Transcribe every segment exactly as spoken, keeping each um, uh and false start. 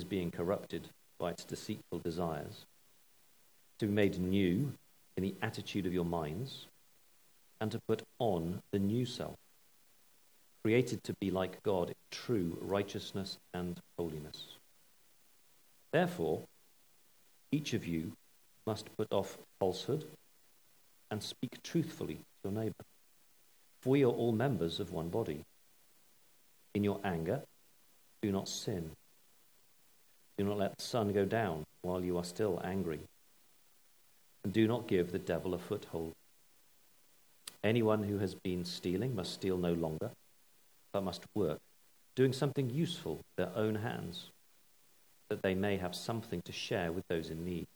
being corrupted by its deceitful desires, to be made new in the attitude of your minds, and to put on the new self, created to be like God in true righteousness and holiness. Therefore, each of you must put off falsehood and speak truthfully to your neighbour. For we are all members of one body. In your anger, do not sin. Do not let the sun go down while you are still angry. And do not give the devil a foothold. Anyone who has been stealing must steal no longer, but must work, doing something useful with their own hands, that they may have something to share with those in need.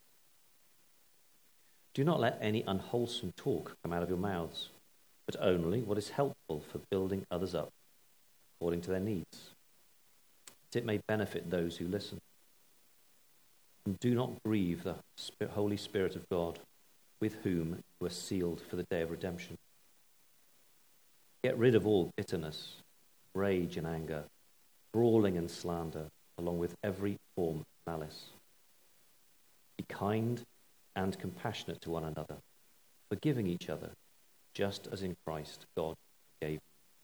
Do not let any unwholesome talk come out of your mouths, but only what is helpful for building others up, according to their needs, that it may benefit those who listen. And do not grieve the Holy Spirit of God, with whom you are sealed for the day of redemption. Get rid of all bitterness, rage and anger, brawling and slander, along with every form of malice. Be kind and compassionate to one another, forgiving each other, just as in Christ God gave.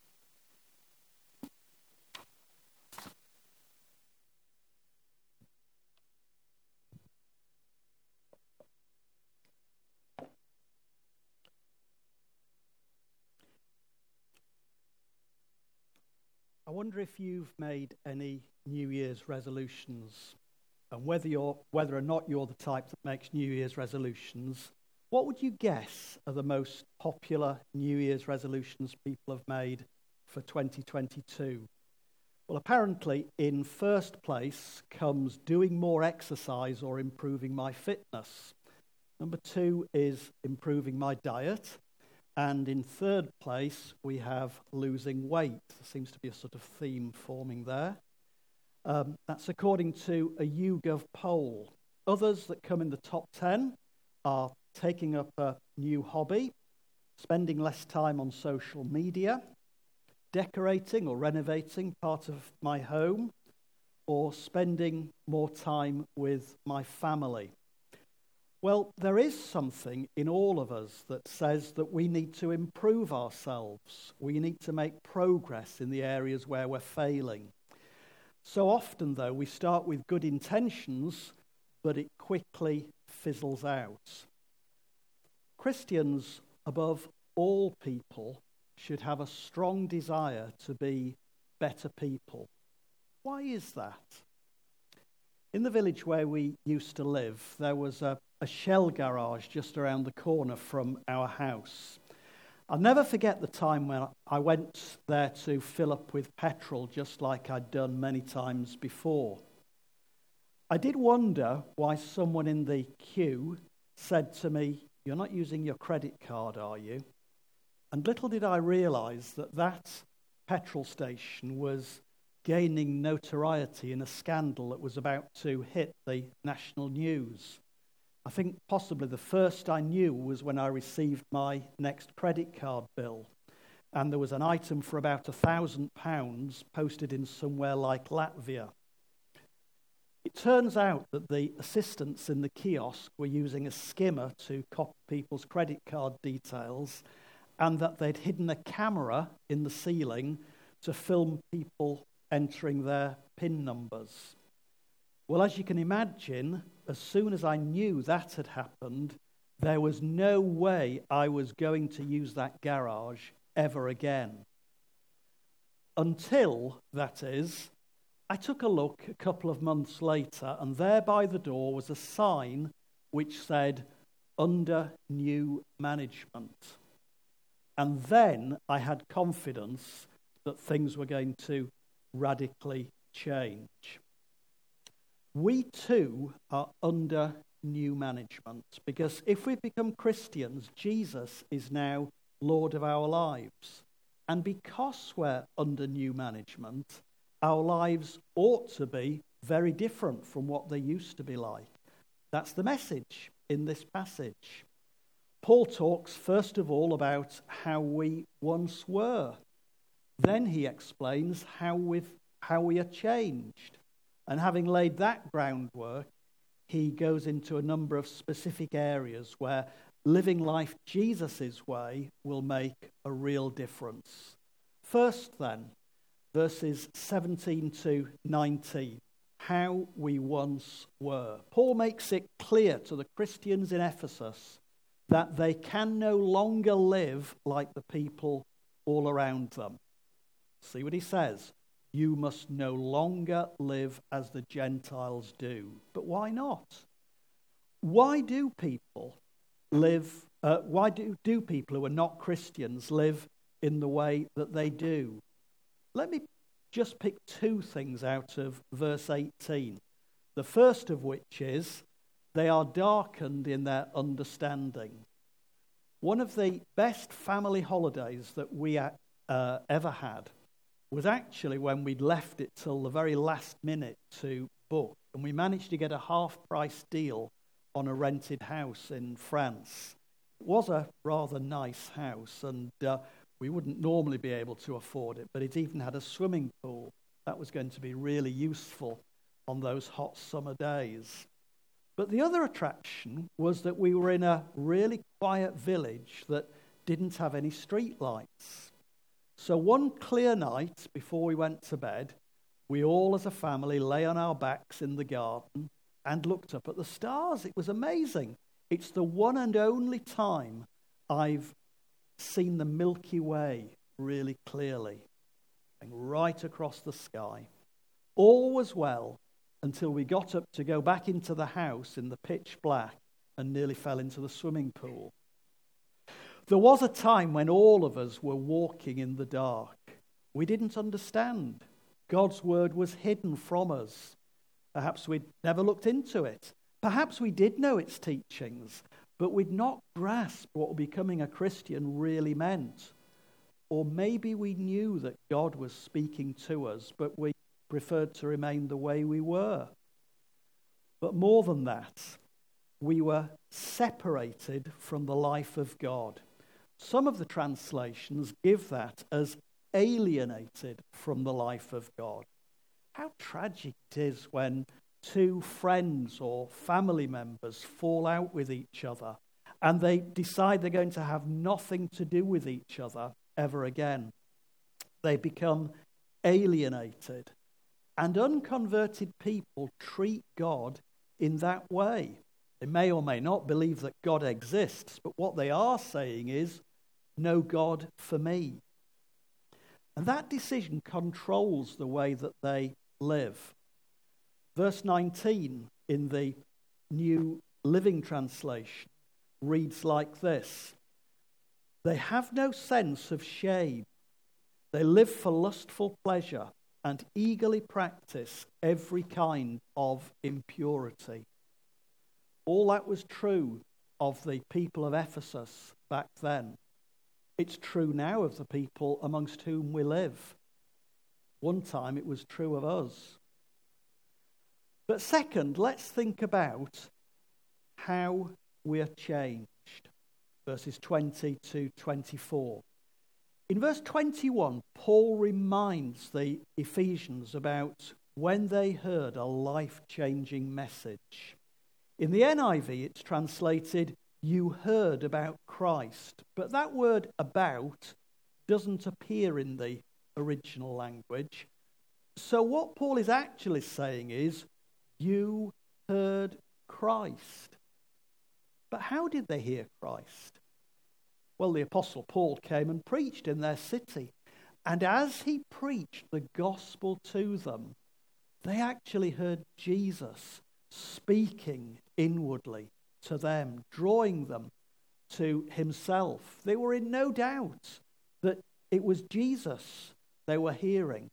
I wonder if you've made any New Year's resolutions, and whether you're whether or not you're the type that makes New Year's resolutions. What would you guess are the most popular New Year's resolutions people have made for twenty twenty-two? Well, apparently in first place comes doing more exercise or improving my fitness. Number two is improving my diet. And in third place, we have losing weight. There seems to be a sort of theme forming there. Um, that's according to a YouGov poll. Others that come in the top ten are taking up a new hobby, spending less time on social media, decorating or renovating part of my home, or spending more time with my family. Well, there is something in all of us that says that we need to improve ourselves. We need to make progress in the areas where we're failing. So often, though, we start with good intentions, but it quickly fizzles out. Christians, above all people, should have a strong desire to be better people. Why is that? In the village where we used to live, there was a, a Shell garage just around the corner from our house. I'll never forget the time when I went there to fill up with petrol, just like I'd done many times before. I did wonder why someone in the queue said to me, "You're not using your credit card, are you?" And little did I realize that that petrol station was gaining notoriety in a scandal that was about to hit the national news. I think possibly the first I knew was when I received my next credit card bill, and there was an item for about a thousand pounds posted in somewhere like Latvia. It turns out that the assistants in the kiosk were using a skimmer to copy people's credit card details, and that they'd hidden a camera in the ceiling to film people entering their PIN numbers. Well, as you can imagine, as soon as I knew that had happened, there was no way I was going to use that garage ever again. Until, that is, I took a look a couple of months later, and there by the door was a sign which said, "Under new management." And then I had confidence that things were going to radically change. We too are under new management, because if we become Christians, Jesus is now Lord of our lives. And because we're under new management, our lives ought to be very different from what they used to be like. That's the message in this passage. Paul talks first of all about how we once were. Then he explains how we've how we are changed. And having laid that groundwork, he goes into a number of specific areas where living life Jesus' way will make a real difference. First then, verses seventeen to nineteen, how we once were. Paul makes it clear to the Christians in Ephesus that they can no longer live like the people all around them. See what he says. You must no longer live as the Gentiles do. But why not? Why do people live, uh, why do, do people who are not Christians live in the way that they do? Let me just pick two things out of verse eighteen. The first of which is, they are darkened in their understanding. One of the best family holidays that we uh, ever had was actually when we'd left it till the very last minute to book, and we managed to get a half-price deal on a rented house in France. It was a rather nice house, and uh, we wouldn't normally be able to afford it, but it even had a swimming pool. That was going to be really useful on those hot summer days. But the other attraction was that we were in a really quiet village that didn't have any street lights. So one clear night before we went to bed, we all as a family lay on our backs in the garden and looked up at the stars. It was amazing. It's the one and only time I've seen the Milky Way really clearly, and right across the sky. All was well until we got up to go back into the house in the pitch black and nearly fell into the swimming pool. There was a time when all of us were walking in the dark. We didn't understand. God's word was hidden from us. Perhaps we'd never looked into it. Perhaps we did know its teachings, but we'd not grasped what becoming a Christian really meant. Or maybe we knew that God was speaking to us, but we preferred to remain the way we were. But more than that, we were separated from the life of God. Some of the translations give that as alienated from the life of God. How tragic it is when two friends or family members fall out with each other and they decide they're going to have nothing to do with each other ever again. They become alienated. And unconverted people treat God in that way. They may or may not believe that God exists, but what they are saying is, no God for me. And that decision controls the way that they live. Verse nineteen in the New Living Translation reads like this. They have no sense of shame. They live for lustful pleasure and eagerly practice every kind of impurity. All that was true of the people of Ephesus back then. It's true now of the people amongst whom we live. One time it was true of us. But second, let's think about how we are changed. Verses twenty to twenty-four. In verse twenty-one, Paul reminds the Ephesians about when they heard a life-changing message. In the N I V, it's translated, you heard about Christ. But that word about doesn't appear in the original language. So what Paul is actually saying is, you heard Christ. But how did they hear Christ? Well, the Apostle Paul came and preached in their city. And as he preached the gospel to them, they actually heard Jesus speaking inwardly to them, drawing them to himself. They were in no doubt that it was Jesus they were hearing.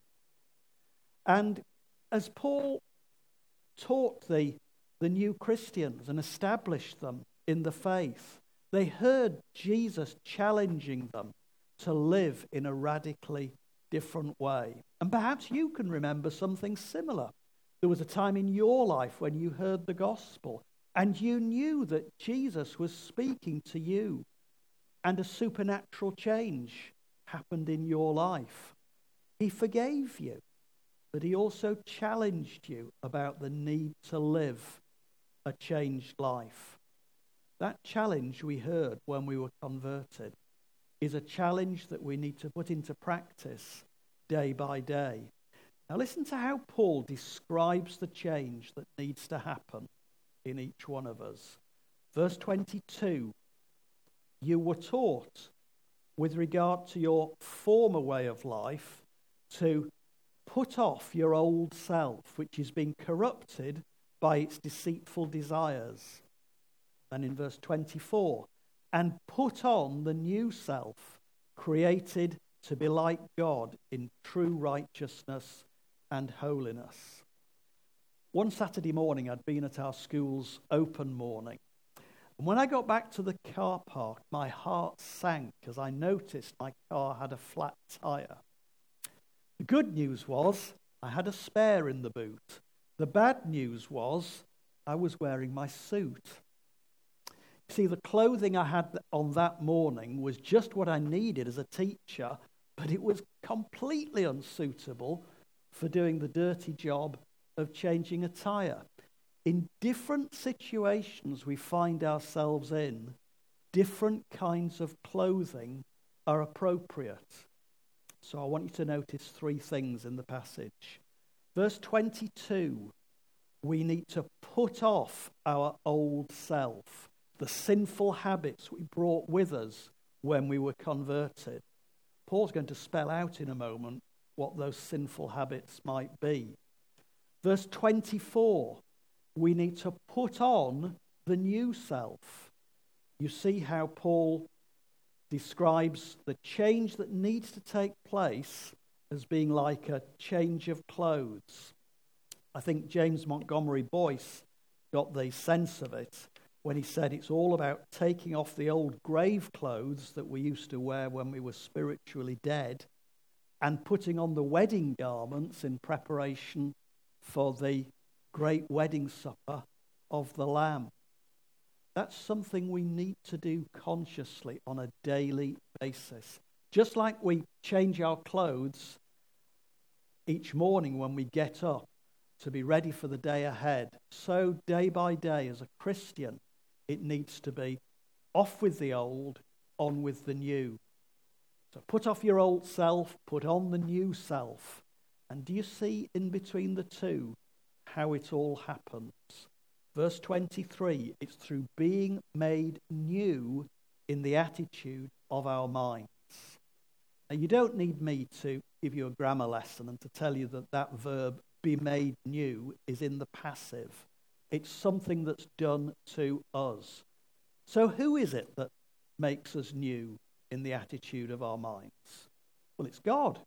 And as Paul taught the, the new Christians and established them in the faith, they heard Jesus challenging them to live in a radically different way. And perhaps you can remember something similar. There was a time in your life when you heard the gospel and you knew that Jesus was speaking to you and a supernatural change happened in your life. He forgave you. but he also challenged you about the need to live a changed life. That challenge we heard when we were converted is a challenge that we need to put into practice day by day. Now listen to how Paul describes the change that needs to happen in each one of us. Verse twenty-two, you were taught with regard to your former way of life to put off your old self, which is being corrupted by its deceitful desires. And in verse twenty-four, and put on the new self, created to be like God in true righteousness and holiness. One Saturday morning, I'd been at our school's open morning. And when I got back to the car park, my heart sank as I noticed my car had a flat tyre. The good news was I had a spare in the boot. The bad news was I was wearing my suit. See, the clothing I had on that morning was just what I needed as a teacher, but it was completely unsuitable for doing the dirty job of changing a tyre. In different situations we find ourselves in, different kinds of clothing are appropriate. So I want you to notice three things in the passage. Verse twenty-two, we need to put off our old self, the sinful habits we brought with us when we were converted. Paul's going to spell out in a moment what those sinful habits might be. Verse twenty-four, we need to put on the new self. You see how Paul describes the change that needs to take place as being like a change of clothes. I think James Montgomery Boyce got the sense of it when he said it's all about taking off the old grave clothes that we used to wear when we were spiritually dead and putting on the wedding garments in preparation for the great wedding supper of the Lamb. That's something we need to do consciously on a daily basis. Just like we change our clothes each morning when we get up to be ready for the day ahead, so day by day as a Christian, it needs to be off with the old, on with the new. So put off your old self, put on the new self. And do you see in between the two how it all happens? Verse twenty-three, it's through being made new in the attitude of our minds. Now, you don't need me to give you a grammar lesson and to tell you that that verb, be made new, is in the passive. It's something that's done to us. So who is it that makes us new in the attitude of our minds? Well, it's God.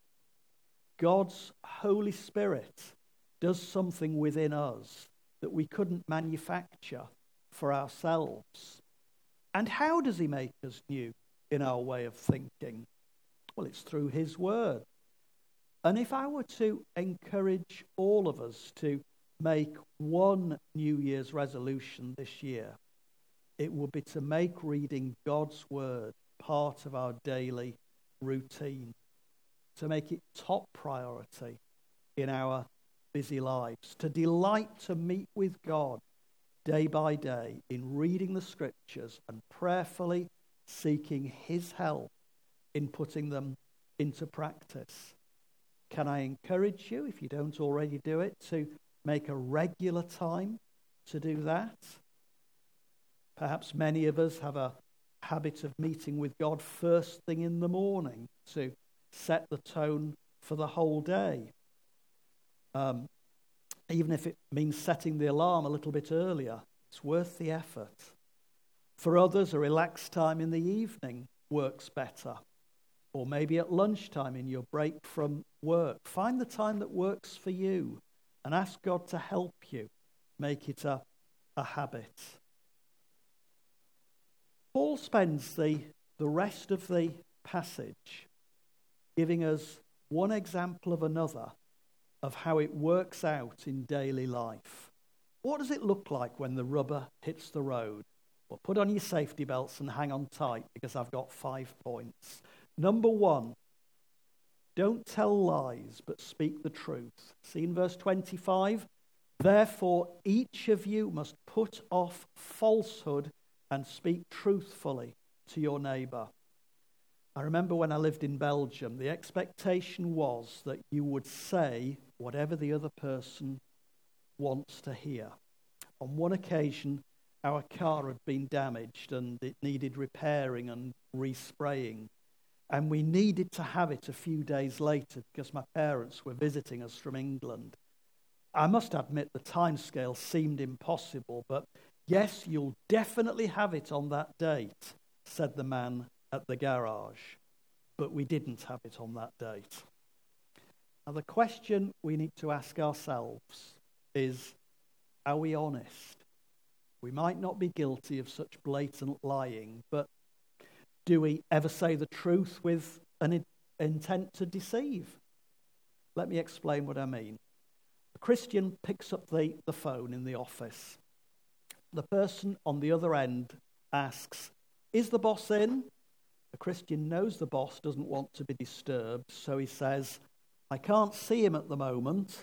God's Holy Spirit does something within us that we couldn't manufacture for ourselves. And how does he make us new in our way of thinking? Well, it's through his word. And if I were to encourage all of us to make one New Year's resolution this year, it would be to make reading God's word part of our daily routine, to make it top priority in our busy lives, to delight to meet with God day by day in reading the scriptures and prayerfully seeking his help in putting them into practice. Can I encourage you, if you don't already do it, to make a regular time to do that? Perhaps many of us have a habit of meeting with God first thing in the morning to set the tone for the whole day. Um, even if it means setting the alarm a little bit earlier, it's worth the effort. For others, a relaxed time in the evening works better. Or maybe at lunchtime in your break from work. Find the time that works for you and ask God to help you make it a, a habit. Paul spends the, the rest of the passage giving us one example of another of how it works out in daily life. What does it look like when the rubber hits the road? Well, put on your safety belts and hang on tight because I've got five points. Number one, Don't tell lies, but speak the truth. See in verse twenty-five? Therefore, each of you must put off falsehood and speak truthfully to your neighbour. I remember when I lived in Belgium, the expectation was that you would say whatever the other person wants to hear. On one occasion, our car had been damaged and it needed repairing and respraying. And we needed to have it a few days later because my parents were visiting us from England. I must admit the timescale seemed impossible, but yes, you'll definitely have it on that date, said the man at the garage. But we didn't have it on that date. Now the question we need to ask ourselves is, are we honest? We might not be guilty of such blatant lying, but do we ever say the truth with an in- intent to deceive? Let me explain what I mean. A Christian picks up the, the phone in the office. The person on the other end asks, is the boss in? The Christian knows the boss doesn't want to be disturbed, so he says, I can't see him at the moment.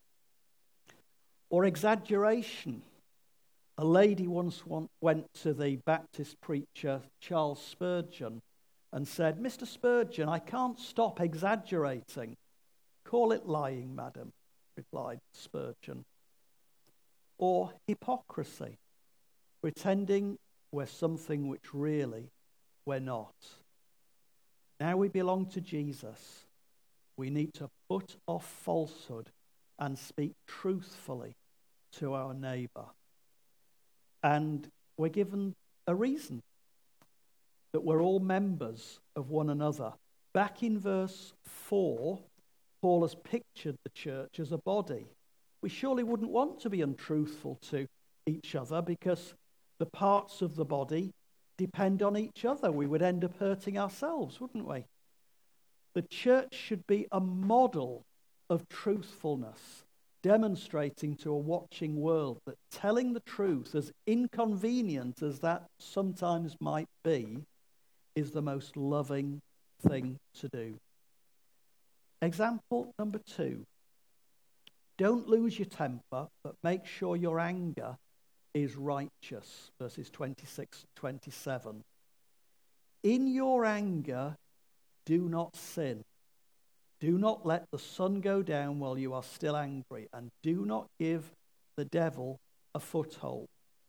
Or exaggeration. A lady once went to the Baptist preacher Charles Spurgeon and said, Mister Spurgeon, I can't stop exaggerating. Call it lying, madam, replied Spurgeon. Or hypocrisy, pretending we're something which really we're not. Now we belong to Jesus. We need to put off falsehood and speak truthfully to our neighbour. And we're given a reason, that we're all members of one another. Back in verse four, Paul has pictured the church as a body. We surely wouldn't want to be untruthful to each other because the parts of the body depend on each other. We would end up hurting ourselves, wouldn't we? The church should be a model of truthfulness, demonstrating to a watching world that telling the truth, as inconvenient as that sometimes might be, is the most loving thing to do. Example number two. Don't lose your temper, but make sure your anger is righteous. Verses twenty-six and twenty-seven. In your anger, do not sin. Do not let the sun go down while you are still angry, and do not give the devil a foothold.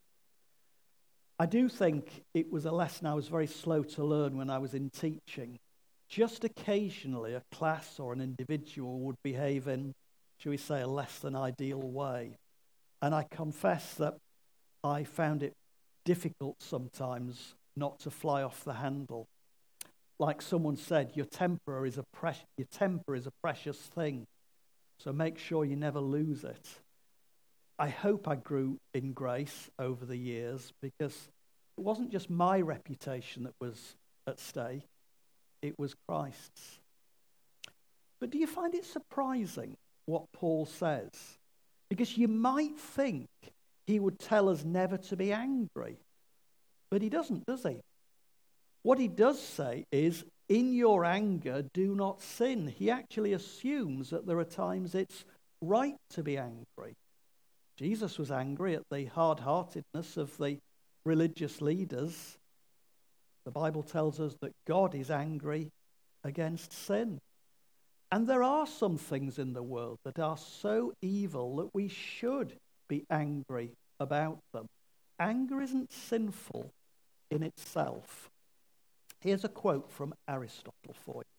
I do think it was a lesson I was very slow to learn when I was in teaching. Just occasionally a class or an individual would behave in, shall we say, a less than ideal way. And I confess that I found it difficult sometimes not to fly off the handle. Like someone said, your temper is a pre- your temper is a precious thing, so make sure you never lose it. I hope I grew in grace over the years because it wasn't just my reputation that was at stake, it was Christ's. But do you find it surprising what Paul says? Because you might think he would tell us never to be angry, but he doesn't, does he? What he does say is, in your anger, do not sin. He actually assumes that there are times it's right to be angry. Jesus was angry at the hard-heartedness of the religious leaders. The Bible tells us that God is angry against sin. And there are some things in the world that are so evil that we should be angry about them. Anger isn't sinful in itself. Here's a quote from Aristotle for you.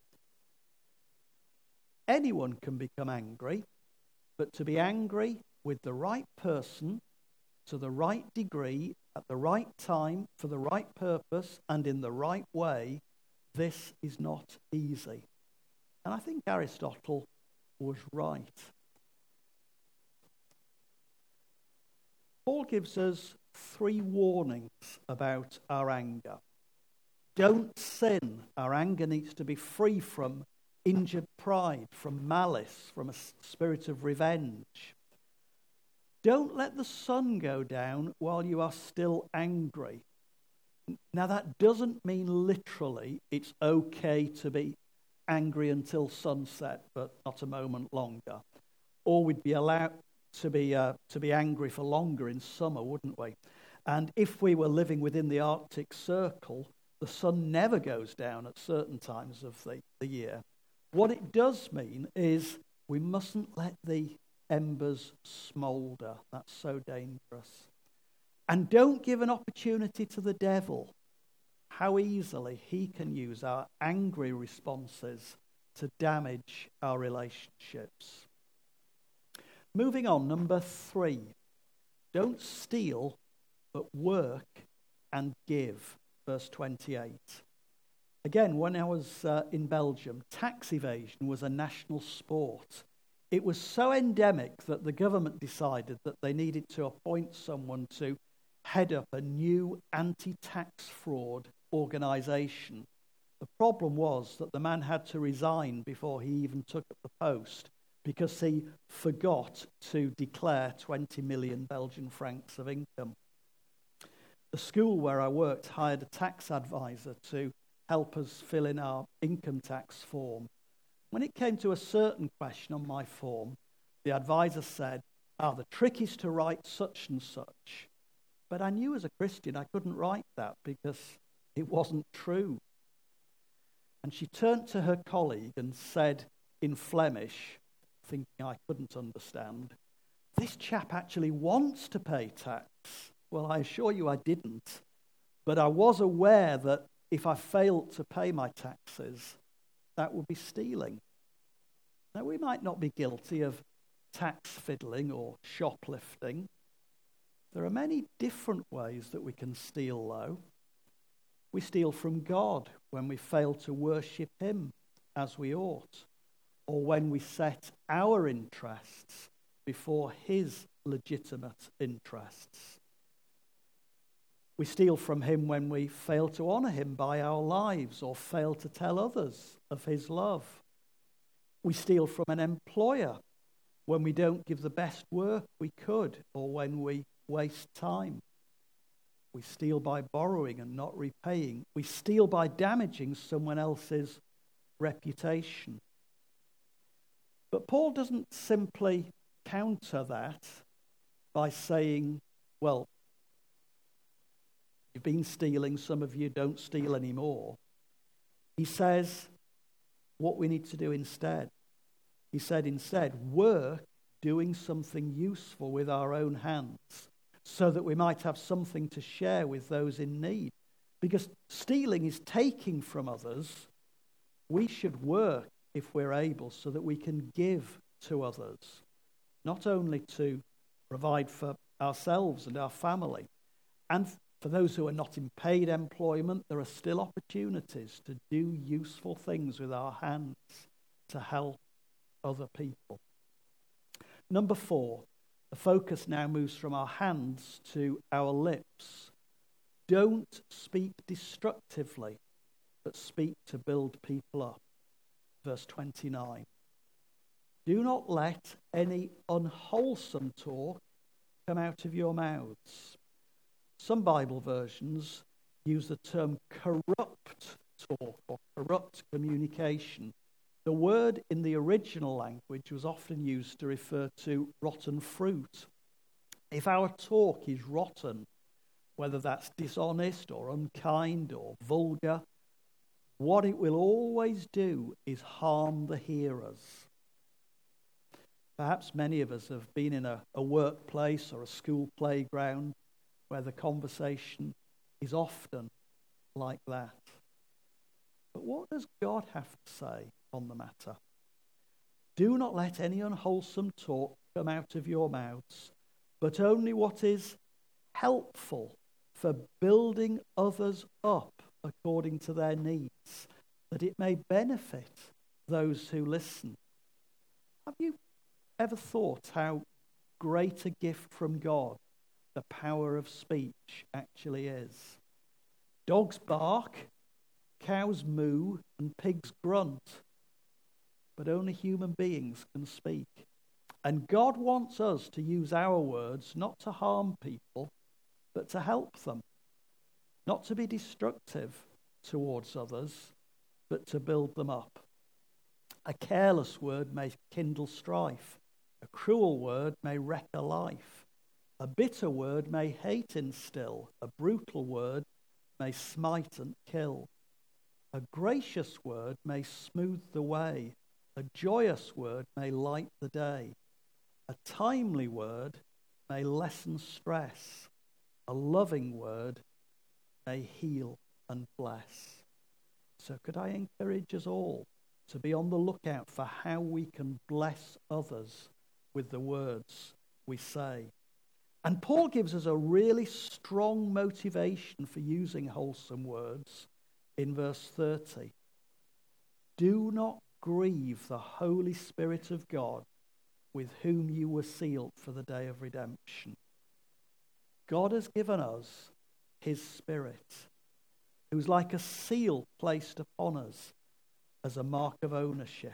Anyone can become angry, but to be angry with the right person, to the right degree, at the right time, for the right purpose, and in the right way, this is not easy. And I think Aristotle was right. Paul gives us three warnings about our anger. Don't sin. Our anger needs to be free from injured pride, from malice, from a spirit of revenge. Don't let the sun go down while you are still angry. Now, that doesn't mean literally it's okay to be angry until sunset, but not a moment longer. Or we'd be allowed to be uh, to be angry for longer in summer, wouldn't we? And if we were living within the Arctic Circle, the sun never goes down at certain times of the, the year. What it does mean is we mustn't let the embers smoulder. That's so dangerous. And don't give an opportunity to the devil. How easily he can use our angry responses to damage our relationships. Moving on, number three. Don't steal, but work and give. Verse twenty-eight. Again, when I was uh, in Belgium, tax evasion was a national sport. It was so endemic that the government decided that they needed to appoint someone to head up a new anti-tax fraud organisation. The problem was that the man had to resign before he even took up the post because he forgot to declare twenty million Belgian francs of income. The school where I worked hired a tax advisor to help us fill in our income tax form. When it came to a certain question on my form, the advisor said, ah, the trick is to write such and such. But I knew as a Christian I couldn't write that because it wasn't true. And she turned to her colleague and said in Flemish, thinking I couldn't understand, this chap actually wants to pay tax. Well, I assure you I didn't. But I was aware that if I failed to pay my taxes, that would be stealing. Now, we might not be guilty of tax fiddling or shoplifting. There are many different ways that we can steal, though. We steal from God when we fail to worship him as we ought, or when we set our interests before his legitimate interests. We steal from him when we fail to honour him by our lives or fail to tell others of his love. We steal from an employer when we don't give the best work we could or when we waste time. We steal by borrowing and not repaying. We steal by damaging someone else's reputation. But Paul doesn't simply counter that by saying, well, you've been stealing, some of you don't steal anymore. He says what we need to do instead. He said instead, work doing something useful with our own hands so that we might have something to share with those in need. Because stealing is taking from others. We should work if we're able so that we can give to others, not only to provide for ourselves and our family. And for those who are not in paid employment, there are still opportunities to do useful things with our hands to help other people. Number four, the focus now moves from our hands to our lips. Don't speak destructively, but speak to build people up. Verse twenty-nine. Do not let any unwholesome talk come out of your mouths. Some Bible versions use the term corrupt talk or corrupt communication. The word in the original language was often used to refer to rotten fruit. If our talk is rotten, whether that's dishonest or unkind or vulgar, what it will always do is harm the hearers. Perhaps many of us have been in a, a workplace or a school playground where the conversation is often like that. But what does God have to say on the matter? Do not let any unwholesome talk come out of your mouths, but only what is helpful for building others up according to their needs, that it may benefit those who listen. Have you ever thought how great a gift from God the power of speech actually is? Dogs bark, cows moo, and pigs grunt, but only human beings can speak. And God wants us to use our words not to harm people, but to help them, not to be destructive towards others, but to build them up. A careless word may kindle strife. A cruel word may wreck a life. A bitter word may hate instill. A brutal word may smite and kill. A gracious word may smooth the way. A joyous word may light the day. A timely word may lessen stress. A loving word may heal and bless. So could I encourage us all to be on the lookout for how we can bless others with the words we say. And Paul gives us a really strong motivation for using wholesome words in verse thirty. Do not grieve the Holy Spirit of God, with whom you were sealed for the day of redemption. God has given us his Spirit, who's like a seal placed upon us as a mark of ownership.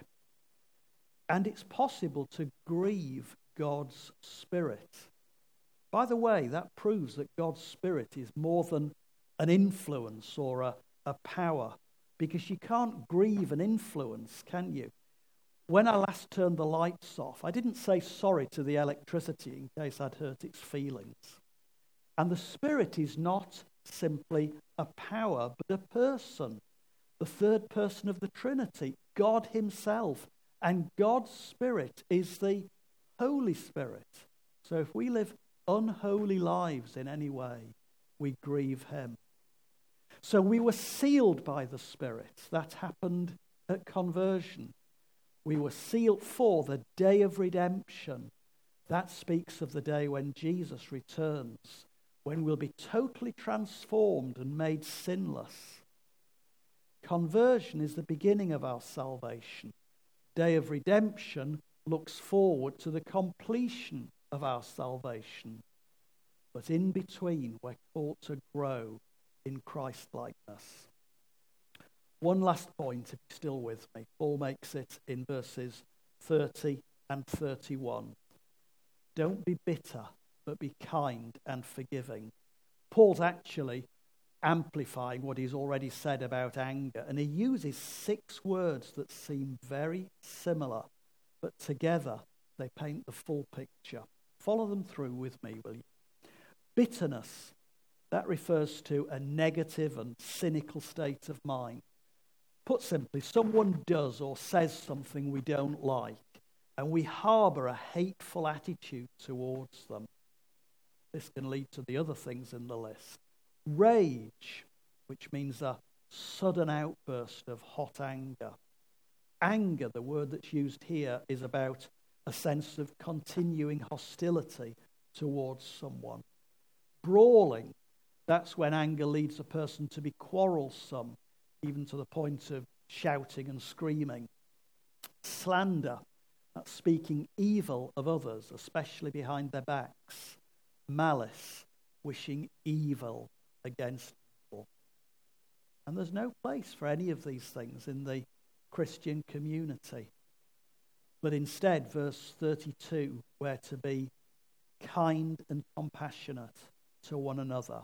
And it's possible to grieve God's Spirit. By the way, that proves that God's Spirit is more than an influence or a, a power, because you can't grieve an influence, can you? When I last turned the lights off, I didn't say sorry to the electricity in case I'd hurt its feelings. And the Spirit is not simply a power, but a person, the third person of the Trinity, God himself. And God's Spirit is the Holy Spirit. So if we live unholy lives in any way, we grieve him. So we were sealed by the Spirit. That happened at conversion. We were sealed for the day of redemption. That speaks of the day when Jesus returns, when we'll be totally transformed and made sinless. Conversion is the beginning of our salvation. Day of redemption looks forward to the completion of our salvation. But in between, we're called to grow in Christ-likeness. One last point, if you're still with me. Paul makes it in verses thirty and thirty-one. Don't be bitter, but be kind and forgiving. Paul's actually amplifying what he's already said about anger, and he uses six words that seem very similar, but together they paint the full picture. Follow them through with me, will you? Bitterness, that refers to a negative and cynical state of mind. Put simply, someone does or says something we don't like, and we harbour a hateful attitude towards them. This can lead to the other things in the list. Rage, which means a sudden outburst of hot anger. Anger, the word that's used here, is about a sense of continuing hostility towards someone. Brawling, that's when anger leads a person to be quarrelsome, even to the point of shouting and screaming. Slander, that's speaking evil of others, especially behind their backs. Malice, wishing evil against people. And there's no place for any of these things in the Christian community. But instead, verse thirty-two, we're to be kind and compassionate to one another.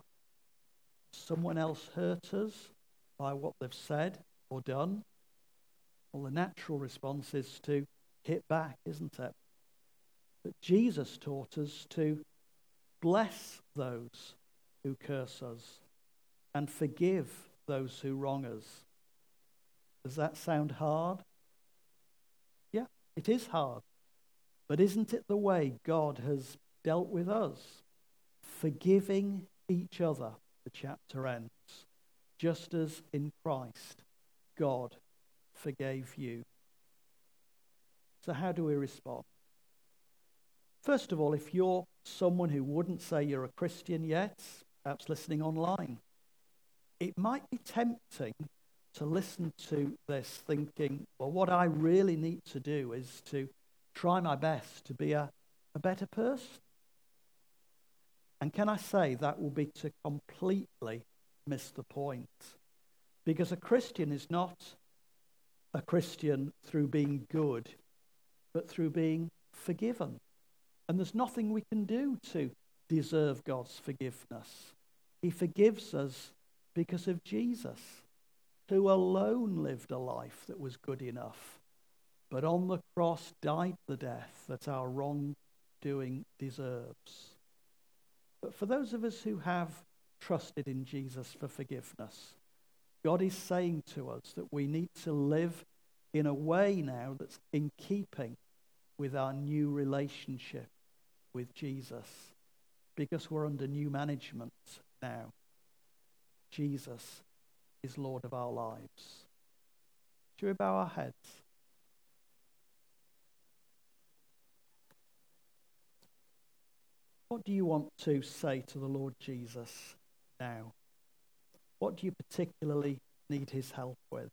Someone else hurt us by what they've said or done. Well, the natural response is to hit back, isn't it? But Jesus taught us to bless those who curse us and forgive those who wrong us. Does that sound hard? Yeah, it is hard. But isn't it the way God has dealt with us? Forgiving each other, the chapter ends, just as in Christ God forgave you. So how do we respond? First of all, if you're someone who wouldn't say you're a Christian yet, perhaps listening online, it might be tempting to listen to this thinking, well, what I really need to do is to try my best to be a, a better person. And can I say that will be to completely miss the point? Because a Christian is not a Christian through being good, but through being forgiven. And there's nothing we can do to deserve God's forgiveness. He forgives us because of Jesus, who alone lived a life that was good enough. but on the cross died the death that our wrongdoing deserves. But for those of us who have trusted in Jesus for forgiveness, God is saying to us that we need to live in a way now that's in keeping with our new relationship with Jesus, because we're under new management now. Jesus is Lord of our lives. Shall we bow our heads? What do you want to say to the Lord Jesus now? What do you particularly need his help with?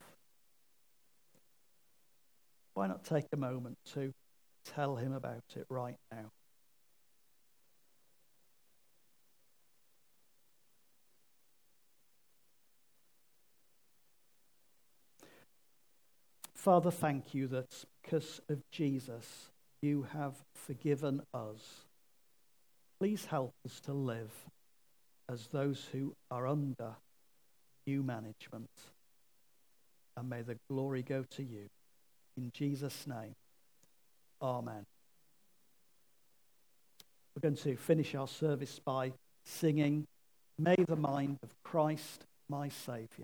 Why not take a moment to tell him about it right now? Father, thank you that because of Jesus, you have forgiven us. Please help us to live as those who are under new management. And may the glory go to you. In Jesus' name, amen. We're going to finish our service by singing, "May the mind of Christ my Saviour."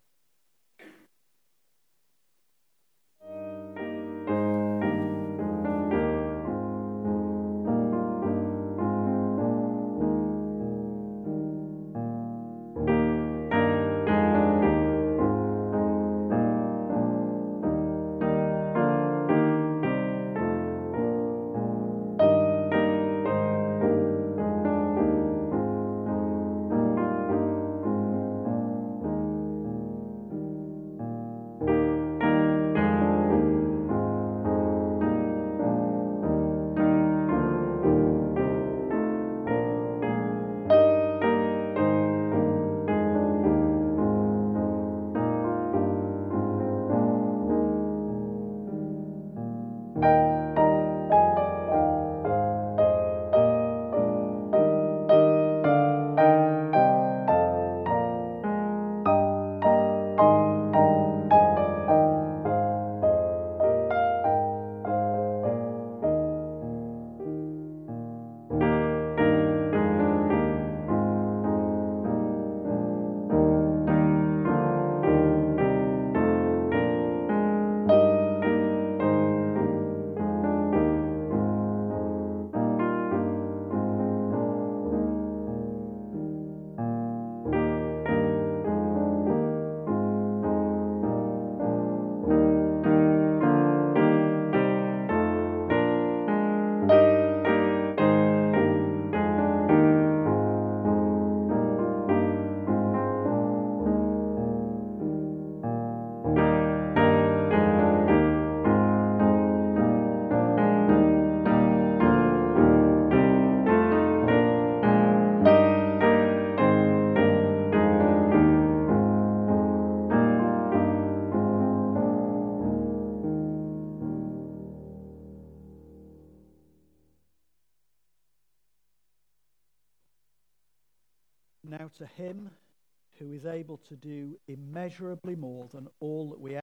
Now to him who is able to do immeasurably more than all that we